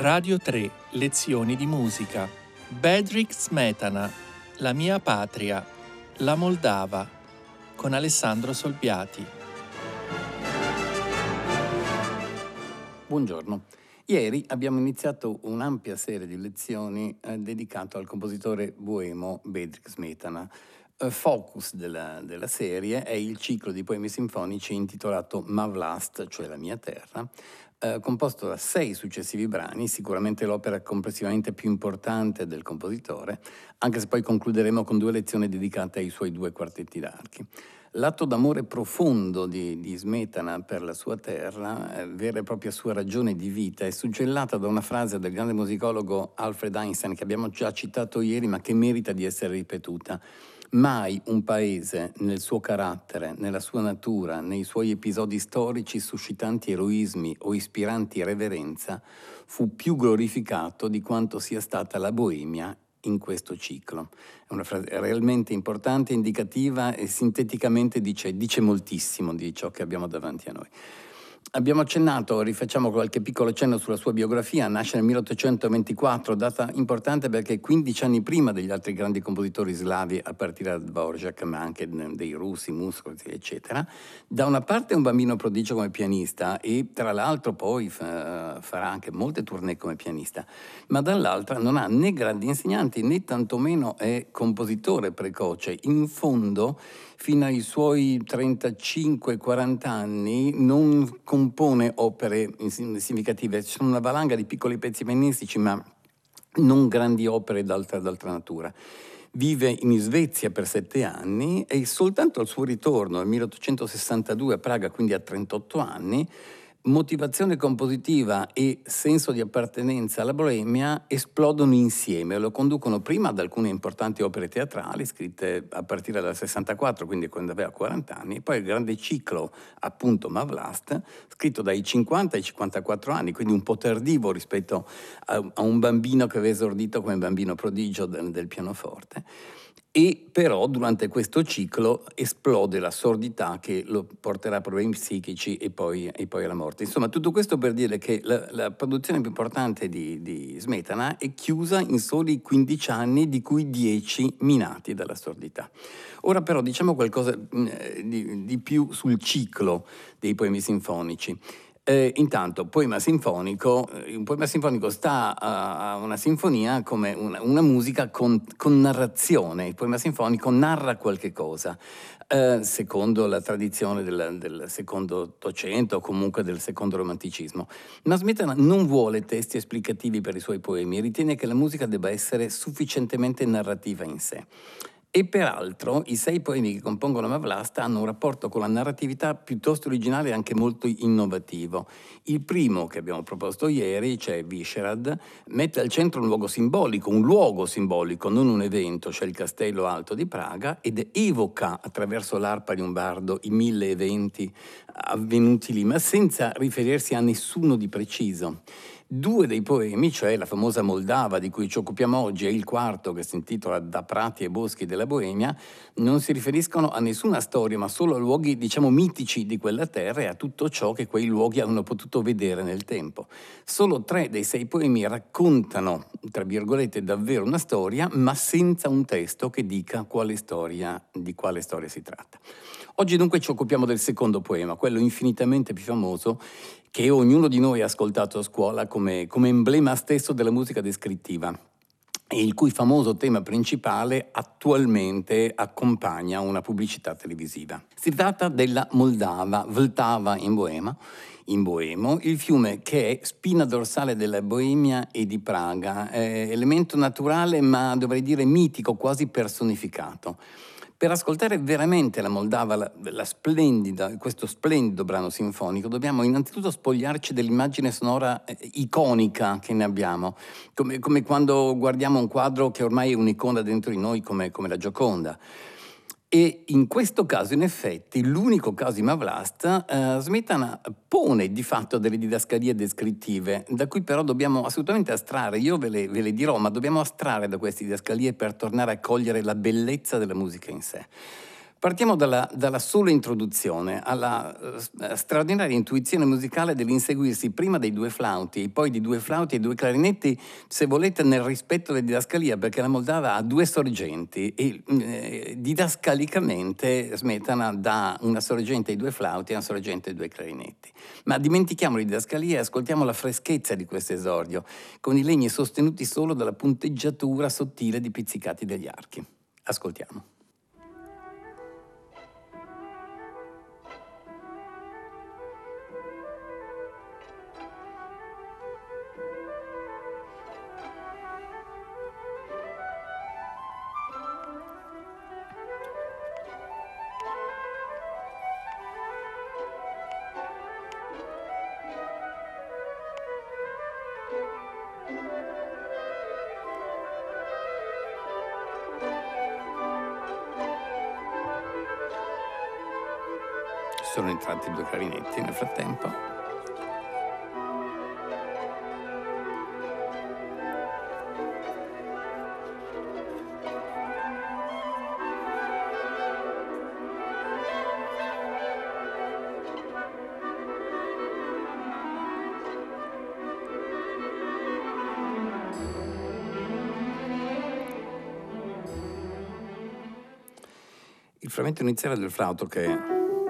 Radio 3, lezioni di musica. Bedřich Smetana, La mia patria, La Moldava, con Alessandro Solbiati. Buongiorno. Ieri abbiamo iniziato un'ampia serie di lezioni dedicato al compositore boemo Bedřich Smetana. Focus della serie è il ciclo di poemi sinfonici intitolato Ma vlast, cioè La mia terra, composto da 6 successivi brani, sicuramente l'opera complessivamente più importante del compositore, anche se poi concluderemo con 2 lezioni dedicate ai suoi 2 quartetti d'archi. L'atto d'amore profondo di Smetana per la sua terra, vera e propria sua ragione di vita, è suggellata da una frase del grande musicologo Alfred Einstein che abbiamo già citato ieri, ma che merita di essere ripetuta. Mai un paese, nel suo carattere, nella sua natura, nei suoi episodi storici suscitanti eroismi o ispiranti reverenza, fu più glorificato di quanto sia stata la Boemia in questo ciclo. È una frase realmente importante, indicativa e sinteticamente dice moltissimo di ciò che abbiamo davanti a noi. Abbiamo accennato, rifacciamo qualche piccolo accenno sulla sua biografia. Nasce nel 1824, data importante perché 15 anni prima degli altri grandi compositori slavi, a partire da Dvorak, ma anche dei russi, Mussorgsky, eccetera. Da una parte è un bambino prodigio come pianista e tra l'altro poi farà anche molte tournée come pianista, ma dall'altra non ha né grandi insegnanti né tantomeno è compositore precoce. In fondo, fino ai suoi 35-40 anni non compone opere significative. Ci sono una valanga di piccoli pezzi pianistici, ma non grandi opere d'altra natura. Vive in Svezia per 7 anni e soltanto al suo ritorno nel 1862 a Praga, quindi a 38 anni, motivazione compositiva e senso di appartenenza alla Boemia esplodono insieme, lo conducono prima ad alcune importanti opere teatrali scritte a partire dal 64, quindi quando aveva 40 anni, e poi il grande ciclo, appunto Ma vlast, scritto dai 50 ai 54 anni, quindi un po' tardivo rispetto a un bambino che aveva esordito come bambino prodigio del pianoforte. E però durante questo ciclo esplode la sordità che lo porterà a problemi psichici e poi alla morte. Insomma, tutto questo per dire che la produzione più importante di Smetana è chiusa in soli 15 anni, di cui 10 minati dalla sordità. Ora però diciamo qualcosa di più sul ciclo dei poemi sinfonici. Intanto, un poema sinfonico sta a una sinfonia come una musica con narrazione. Il poema sinfonico narra qualche cosa, secondo la tradizione del secondo Ottocento o comunque del secondo romanticismo. Ma Smetana non vuole testi esplicativi per i suoi poemi e ritiene che la musica debba essere sufficientemente narrativa in sé. E peraltro i 6 poemi che compongono Ma vlast hanno un rapporto con la narratività piuttosto originale e anche molto innovativo. Il primo che abbiamo proposto ieri, cioè Vyšehrad, mette al centro un luogo simbolico, non un evento, cioè il Castello Alto di Praga, ed evoca attraverso l'arpa di un bardo i 1000 eventi avvenuti lì, ma senza riferirsi a nessuno di preciso. 2 dei poemi, cioè la famosa Moldava di cui ci occupiamo oggi e il quarto che si intitola Da prati e boschi della Boemia, non si riferiscono a nessuna storia ma solo a luoghi diciamo mitici di quella terra e a tutto ciò che quei luoghi hanno potuto vedere nel tempo. Solo 3 dei 6 poemi raccontano, tra virgolette, davvero una storia, ma senza un testo che dica di quale storia si tratta. Oggi dunque ci occupiamo del secondo poema, quello infinitamente più famoso che ognuno di noi ha ascoltato a scuola come emblema stesso della musica descrittiva e il cui famoso tema principale attualmente accompagna una pubblicità televisiva. Si tratta della Moldava, Vltava in boemo, il fiume che è spina dorsale della Boemia e di Praga, elemento naturale ma dovrei dire mitico, quasi personificato. Per ascoltare veramente la Moldava, questo splendido brano sinfonico, dobbiamo innanzitutto spogliarci dell'immagine sonora iconica che ne abbiamo, come quando guardiamo un quadro che ormai è un'icona dentro di noi come la Gioconda. E in questo caso, in effetti, l'unico caso di Ma vlast, Smetana pone di fatto delle didascalie descrittive, da cui però dobbiamo assolutamente astrarre. Io ve le dirò, ma dobbiamo astrarre da queste didascalie per tornare a cogliere la bellezza della musica in sé. Partiamo dalla sola introduzione, alla straordinaria intuizione musicale dell'inseguirsi prima dei due flauti, poi di due flauti e due clarinetti, se volete nel rispetto della didascalia, perché la Moldava ha due sorgenti e didascalicamente Smetana dà una sorgente ai due flauti e una sorgente ai due clarinetti. Ma dimentichiamo la didascalia e ascoltiamo la freschezza di questo esordio, con i legni sostenuti solo dalla punteggiatura sottile di pizzicati degli archi. Ascoltiamo. Sono entrati due clarinetti nel frattempo. Il frammento iniziale del flauto che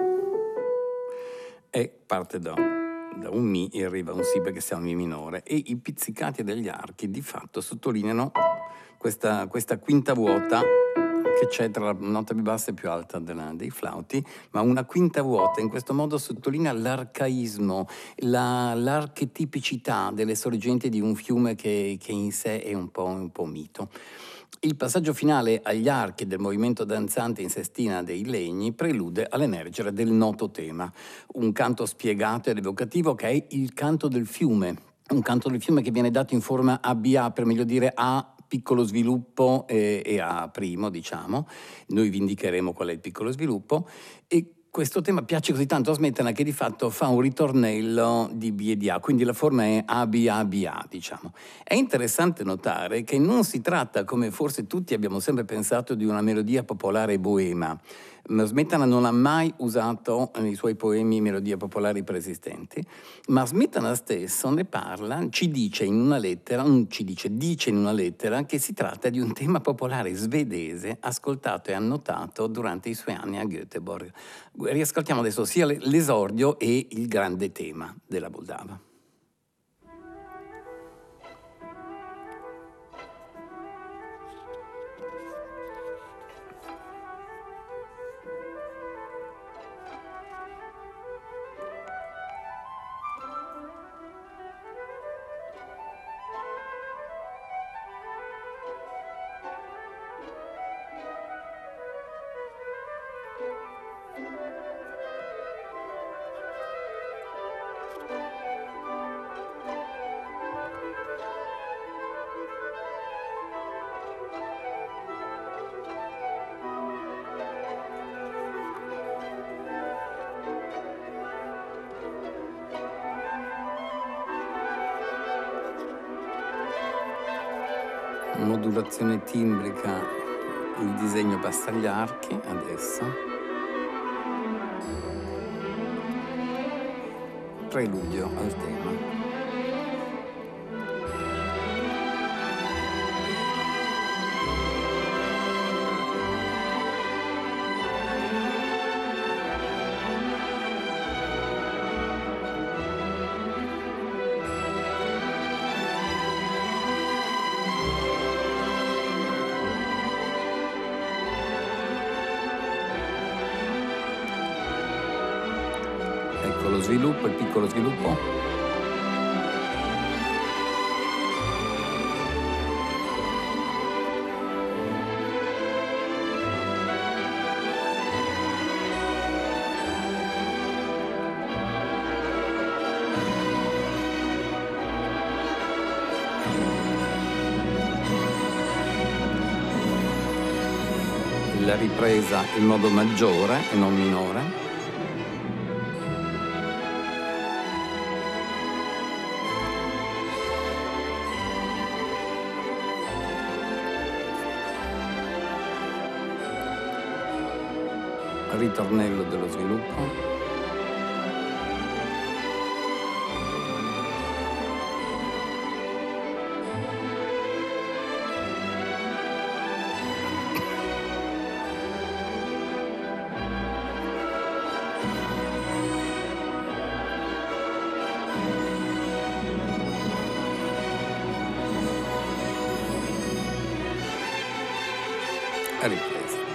parte da un Mi e arriva a un Si perché siamo in Mi minore, e i pizzicati degli archi di fatto sottolineano questa quinta vuota che c'è tra la nota più bassa e più alta dei flauti, ma una quinta vuota in questo modo sottolinea l'arcaismo, l'archetipicità delle sorgenti di un fiume che in sé è un po' mito. Il passaggio finale agli archi del movimento danzante in sestina dei legni prelude all'emergere del noto tema, un canto spiegato ed evocativo che è il canto del fiume, un canto del fiume che viene dato in forma ABA, per meglio dire A piccolo sviluppo e A primo, diciamo. Noi vi indicheremo qual è il piccolo sviluppo, e questo tema piace così tanto a Smetana che di fatto fa un ritornello di B e di A, quindi la forma è ABA, diciamo. È interessante notare che non si tratta, come forse tutti abbiamo sempre pensato, di una melodia popolare boema. Smetana non ha mai usato nei suoi poemi melodie popolari preesistenti, ma Smetana stesso ne parla, dice in una lettera che si tratta di un tema popolare svedese ascoltato e annotato durante i suoi anni a Göteborg. Riascoltiamo adesso sia l'esordio e il grande tema della Moldava. Modulazione timbrica, il disegno passa agli archi adesso. Preludio al tema. Lo sviluppo, il piccolo sviluppo. La ripresa in modo maggiore e non minore. ritornello dello sviluppo. Ripresa.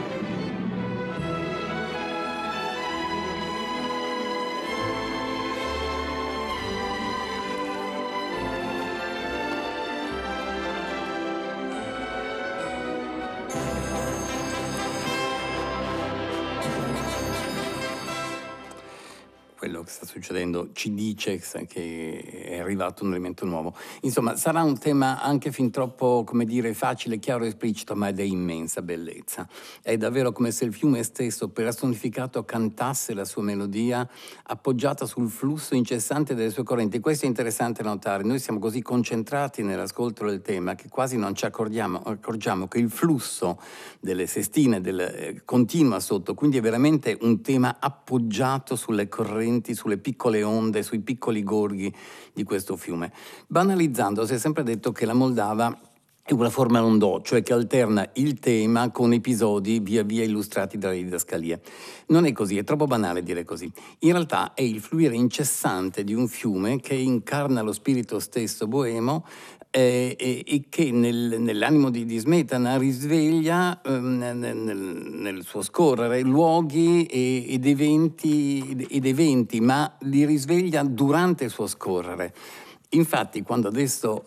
Quello che sta succedendo ci dice che è arrivato un elemento nuovo. Insomma, sarà un tema anche fin troppo, come dire, facile, chiaro e esplicito, ma è di immensa bellezza. È davvero come se il fiume stesso, personificato, cantasse la sua melodia appoggiata sul flusso incessante delle sue correnti. Questo è interessante notare. Noi siamo così concentrati nell'ascolto del tema che quasi non ci accorgiamo che il flusso delle sestine continua sotto, quindi è veramente un tema appoggiato sulle correnti, sulle piccole onde, sui piccoli gorghi di questo fiume. Banalizzando, si è sempre detto che la Moldava è una forma rondò, cioè che alterna il tema con episodi via via illustrati dalle didascalie. Non è così, è troppo banale dire così. In realtà è il fluire incessante di un fiume che incarna lo spirito stesso boemo e che nell'animo di Smetana risveglia nel suo scorrere luoghi ed eventi, ma li risveglia durante il suo scorrere. Infatti, quando adesso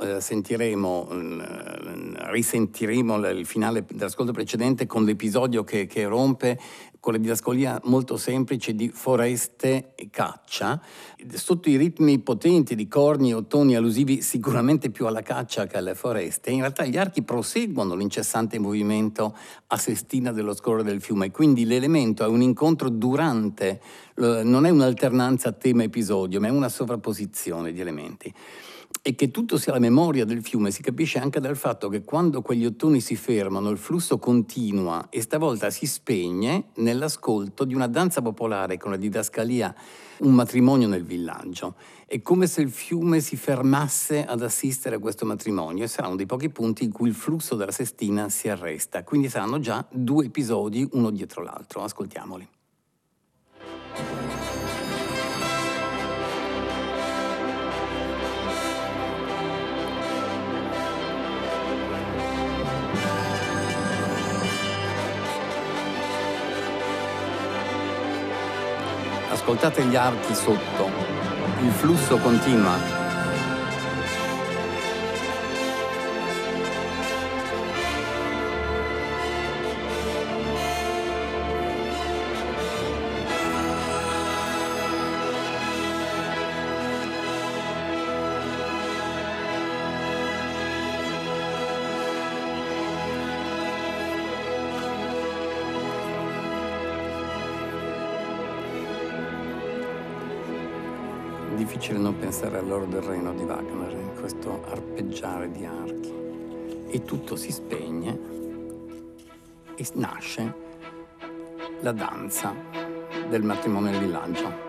risentiremo il finale dell'ascolto precedente con l'episodio che rompe con la didascalia molto semplice di foreste e caccia, sotto i ritmi potenti di corni e ottoni allusivi sicuramente più alla caccia che alle foreste, in realtà gli archi proseguono l'incessante movimento a sestina dello scorrere del fiume, quindi l'elemento è un incontro durante, non è un'alternanza tema-episodio, ma è una sovrapposizione di elementi. E che tutto sia la memoria del fiume si capisce anche dal fatto che quando quegli ottoni si fermano il flusso continua e stavolta si spegne nell'ascolto di una danza popolare con la didascalia Un matrimonio nel villaggio. È come se il fiume si fermasse ad assistere a questo matrimonio e sarà uno dei pochi punti in cui il flusso della sestina si arresta. Quindi saranno già 2 episodi uno dietro l'altro. Ascoltiamoli. Ascoltate gli archi sotto, il flusso continua. Difficile non pensare all'oro del Reno di Wagner, in questo arpeggiare di archi. E tutto si spegne e nasce la danza del matrimonio nel villaggio.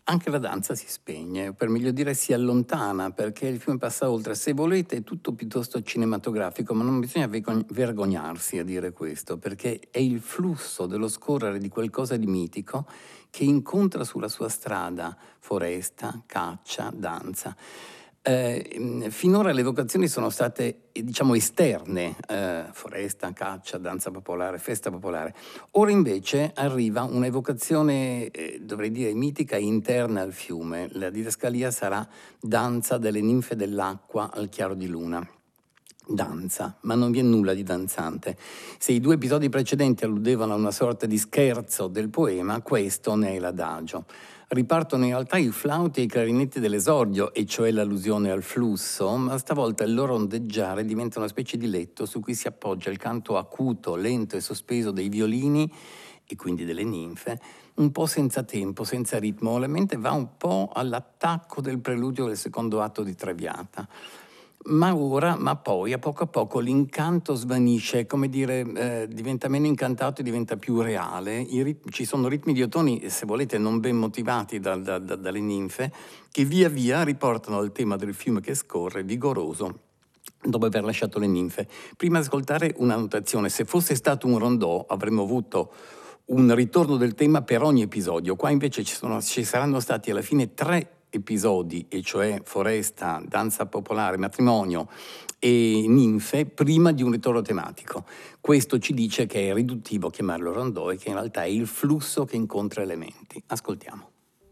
anche la danza si spegne, per meglio dire si allontana, perché il film passa oltre. Se volete è tutto piuttosto cinematografico, ma non bisogna vergognarsi a dire questo, perché è il flusso dello scorrere di qualcosa di mitico che incontra sulla sua strada foresta, caccia, danza. Finora le vocazioni sono state, diciamo, esterne, foresta, caccia, danza popolare, festa popolare. Ora invece arriva un'evocazione, dovrei dire, mitica interna al fiume. La didascalia sarà danza delle ninfe dell'acqua al chiaro di luna. Danza, ma non vi è nulla di danzante. Se i 2 episodi precedenti alludevano a una sorta di scherzo del poema, questo ne è l'adagio. Ripartono in realtà i flauti e i clarinetti dell'esordio, e cioè l'allusione al flusso, ma stavolta il loro ondeggiare diventa una specie di letto su cui si appoggia il canto acuto, lento e sospeso dei violini, e quindi delle ninfe, un po' senza tempo, senza ritmo. La mente va un po' all'attacco del preludio del secondo atto di Traviata. Ma poi a poco l'incanto svanisce, come dire, diventa meno incantato e diventa più reale. Ci sono ritmi diatoni, se volete, non ben motivati dalle ninfe, che via via riportano al tema del fiume che scorre, vigoroso, dopo aver lasciato le ninfe. Prima di ascoltare una notazione: se fosse stato un rondò avremmo avuto un ritorno del tema per ogni episodio. Qua invece ci saranno stati alla fine 3 episodi, e cioè foresta, danza popolare, matrimonio e ninfe, prima di un ritorno tematico. Questo ci dice che è riduttivo chiamarlo rondò e che in realtà è il flusso che incontra elementi. Ascoltiamo.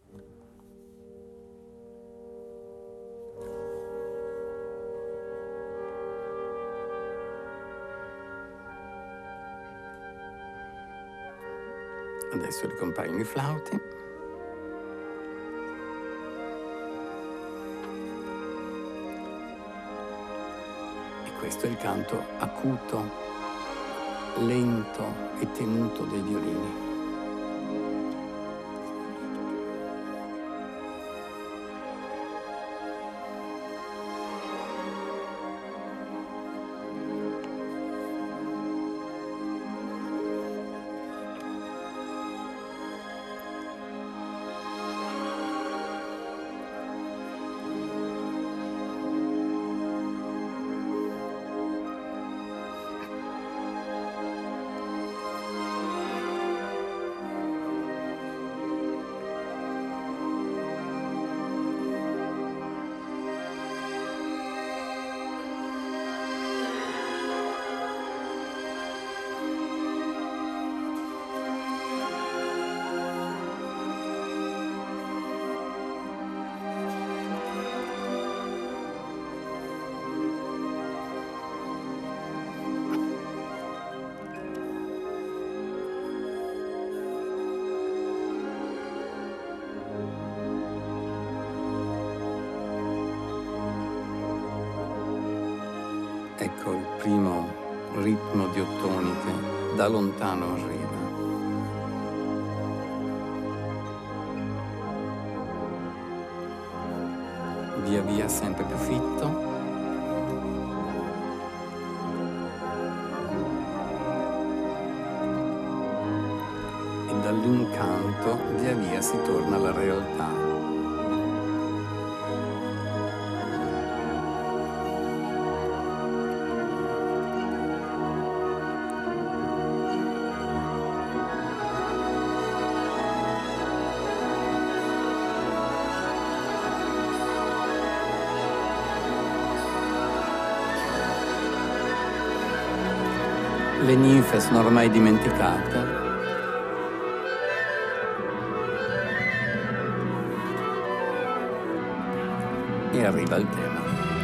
Adesso ricompaiono i flauti. Questo è il canto acuto, lento e tenuto dei violini. Ecco il primo ritmo diottoni che da lontano arriva. Via via sempre più fitto. E dall'incanto via via si torna alla realtà. Le ninfe sono ormai dimenticate. E arriva il tema.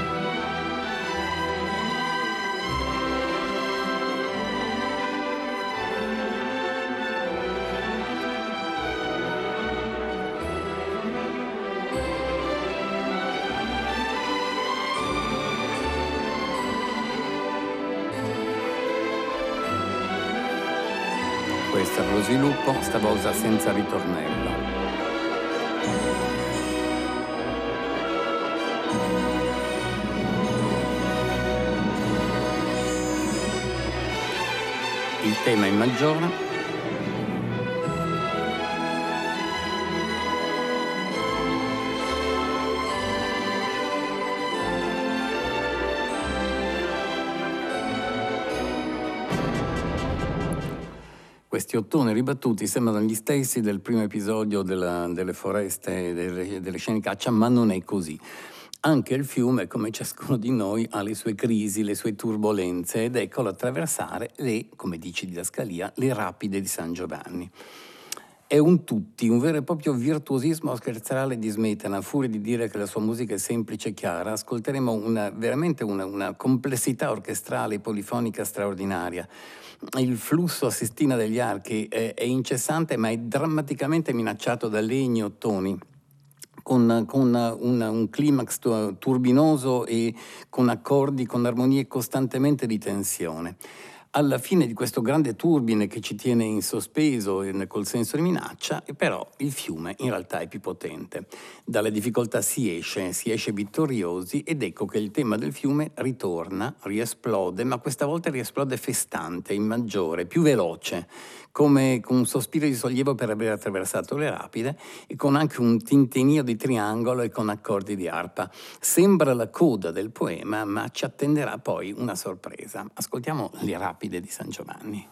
Questo è lo sviluppo, stavolta senza ritornello. Il tema in maggiore. Questi ottoni ribattuti sembrano gli stessi del primo episodio delle foreste, delle scene di caccia, ma non è così. Anche il fiume, come ciascuno di noi, ha le sue crisi, le sue turbolenze, ed eccolo attraversare come dice Didascalia, le rapide di San Giovanni. È un vero e proprio virtuosismo scherzale di Smetana. A furia di dire che la sua musica è semplice e chiara, ascolteremo veramente una complessità orchestrale e polifonica straordinaria. Il flusso a sestina degli archi è incessante, ma è drammaticamente minacciato da legni e ottoni, con un climax turbinoso e con accordi, con armonie costantemente di tensione. Alla fine di questo grande turbine che ci tiene in sospeso col senso di minaccia, però il fiume in realtà è più potente. Dalle difficoltà si esce vittoriosi, ed ecco che il tema del fiume ritorna, riesplode, ma questa volta riesplode festante, in maggiore, più veloce, come con un sospiro di sollievo per aver attraversato le rapide, e con anche un tintinnio di triangolo e con accordi di arpa. Sembra la coda del poema, ma ci attenderà poi una sorpresa. Ascoltiamo le rapide di San Giovanni.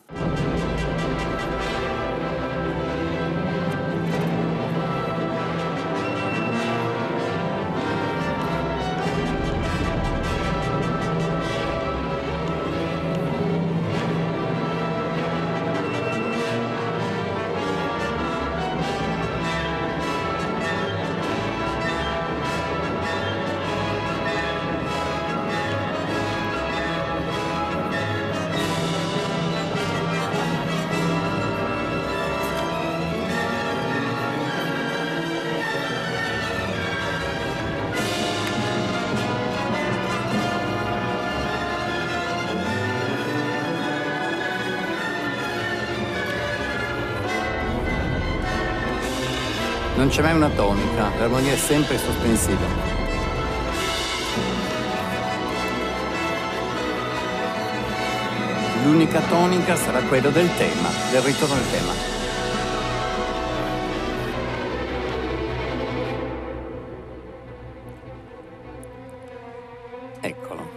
Non c'è mai una tonica, l'armonia è sempre sospensiva. L'unica tonica sarà quella del tema, del ritorno al tema. Eccolo.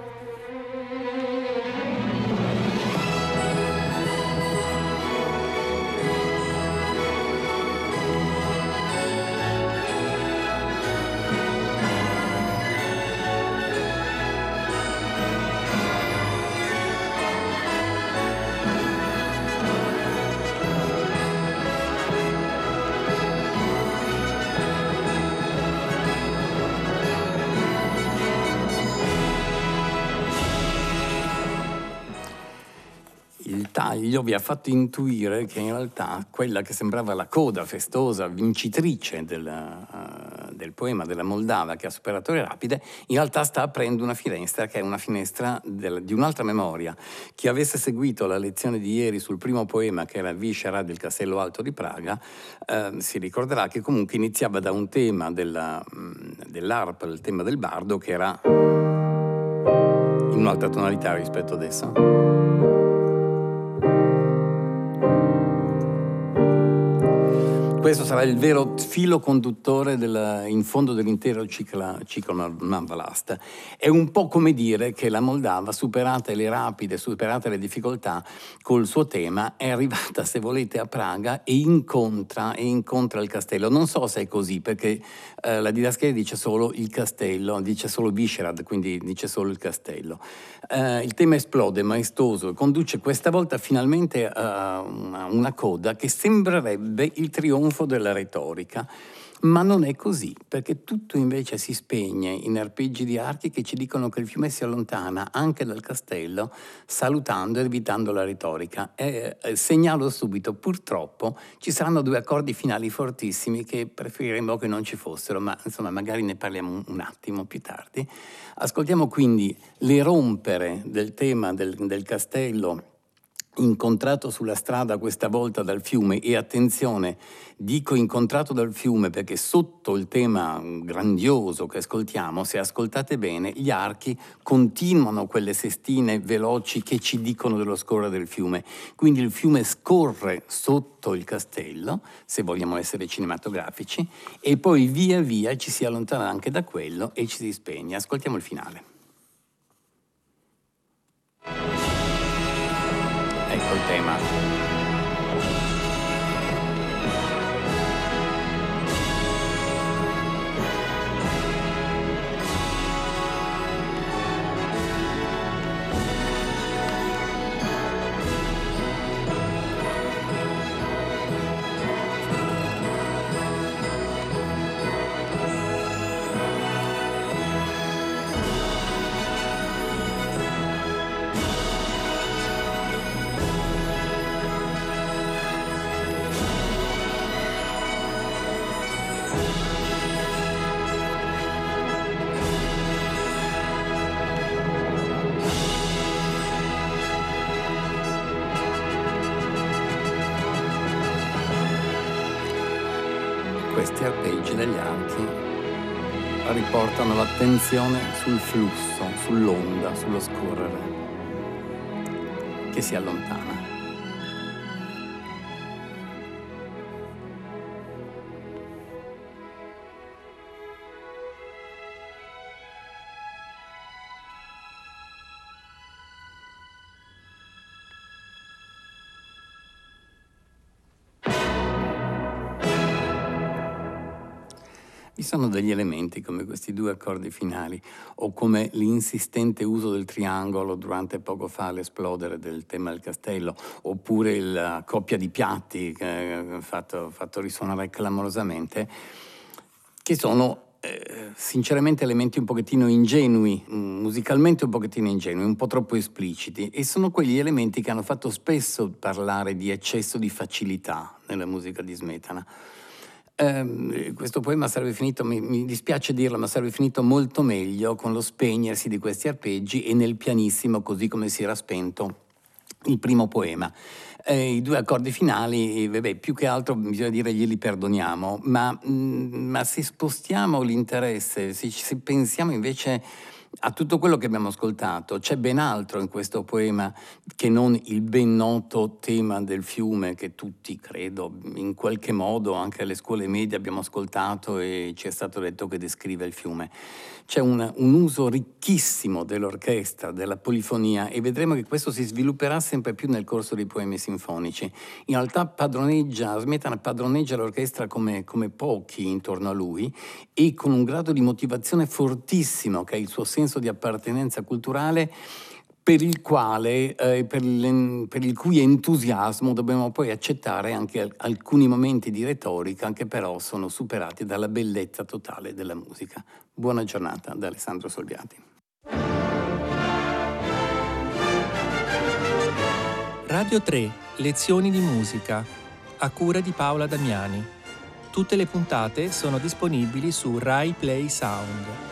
Il taglio vi ha fatto intuire che in realtà quella che sembrava la coda festosa, vincitrice del poema della Moldava che ha superato le rapide, in realtà sta aprendo una finestra che è una finestra di un'altra memoria. Chi avesse seguito la lezione di ieri sul primo poema, che era Viscera del Castello Alto di Praga, si ricorderà che comunque iniziava da un tema dell'arpa, il tema del bardo, che era in un'altra tonalità rispetto adesso. Questo sarà il vero filo conduttore in fondo dell'intero ciclo Manvalast. È un po' come dire che la Moldava, superate le rapide, superate le difficoltà, col suo tema è arrivata, se volete, a Praga e incontra il castello. Non so se è così, perché la Didascalia dice solo il castello, dice solo Vyšehrad, quindi dice solo il castello. Il tema esplode, maestoso, e conduce questa volta finalmente a una coda che sembrerebbe il trionfo della retorica, ma non è così, perché tutto invece si spegne in arpeggi di archi che ci dicono che il fiume si allontana anche dal castello, salutando e evitando la retorica. Segnalo subito, purtroppo ci saranno due accordi finali fortissimi che preferiremmo che non ci fossero, ma insomma magari ne parliamo un attimo più tardi. Ascoltiamo quindi l'erompere del tema del castello, incontrato sulla strada questa volta dal fiume, e attenzione, dico incontrato dal fiume perché sotto il tema grandioso che ascoltiamo, se ascoltate bene, gli archi continuano quelle sestine veloci che ci dicono dello scorrere del fiume. Quindi il fiume scorre sotto il castello, se vogliamo essere cinematografici, e poi via via ci si allontana anche da quello e ci si spegne. Ascoltiamo il finale. Ecco il tema. questi arpeggi degli archi riportano l'attenzione sul flusso, sull'onda, sullo scorrere che si allontana. Vi sono degli elementi come questi due accordi finali o come l'insistente uso del triangolo durante poco fa l'esplodere del tema del castello, oppure la coppia di piatti fatto risuonare clamorosamente, che sono sinceramente elementi un pochettino ingenui, musicalmente un pochettino ingenui, un po' troppo espliciti, e sono quegli elementi che hanno fatto spesso parlare di eccesso di facilità nella musica di Smetana. Questo poema sarebbe finito, mi dispiace dirlo, ma sarebbe finito molto meglio con lo spegnersi di questi arpeggi e nel pianissimo, così come si era spento il primo poema. I due accordi finali, più che altro bisogna dire glieli perdoniamo, ma se spostiamo l'interesse, se pensiamo invece a tutto quello che abbiamo ascoltato, c'è ben altro in questo poema che non il ben noto tema del fiume che tutti, credo, in qualche modo anche alle scuole medie abbiamo ascoltato e ci è stato detto che descrive il fiume. C'è un uso ricchissimo dell'orchestra, della polifonia, e vedremo che questo si svilupperà sempre più nel corso dei poemi sinfonici. In realtà Smetana padroneggia l'orchestra come pochi intorno a lui, e con un grado di motivazione fortissimo, che è il suo senso di appartenenza culturale, per il quale, per il cui entusiasmo dobbiamo poi accettare anche alcuni momenti di retorica che però sono superati dalla bellezza totale della musica. Buona giornata da Alessandro Solbiati. Radio 3, lezioni di musica, a cura di Paola Damiani. Tutte le puntate sono disponibili su Rai Play Sound.